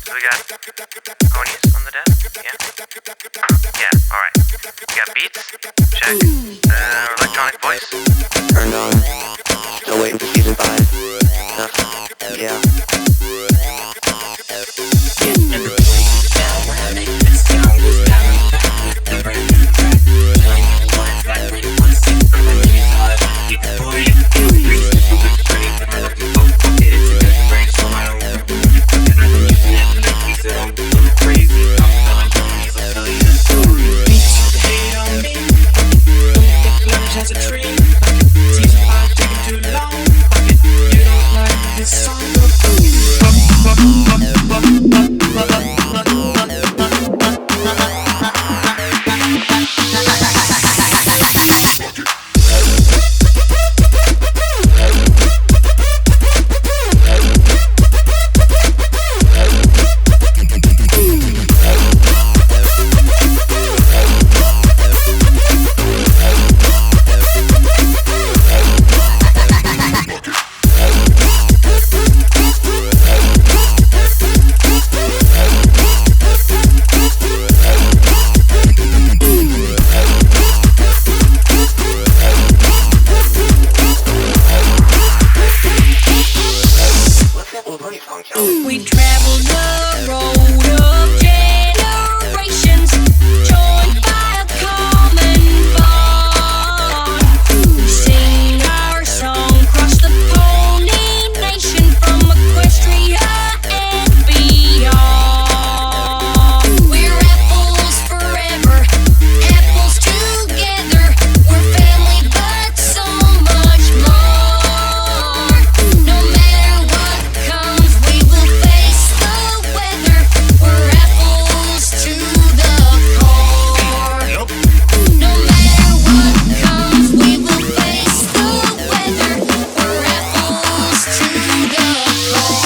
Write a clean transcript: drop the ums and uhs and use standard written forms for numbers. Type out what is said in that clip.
So we got ponies on the desk? Yeah? Yeah, alright. We got beats? Check. Electronic voice? Turned on. Still waiting for season 5. Yeah. As a tree, season 5 taking too long. You don't like this song. We travel the road of generations, joined by a common bond. We sing our song across the Pony Nation, from Equestria and beyond. We're apples forever, apples together. We're family, but so much more. No matter what comes, we will face the weather. We're apples to the core. No matter what comes, we will face the weather. We're apples to the core.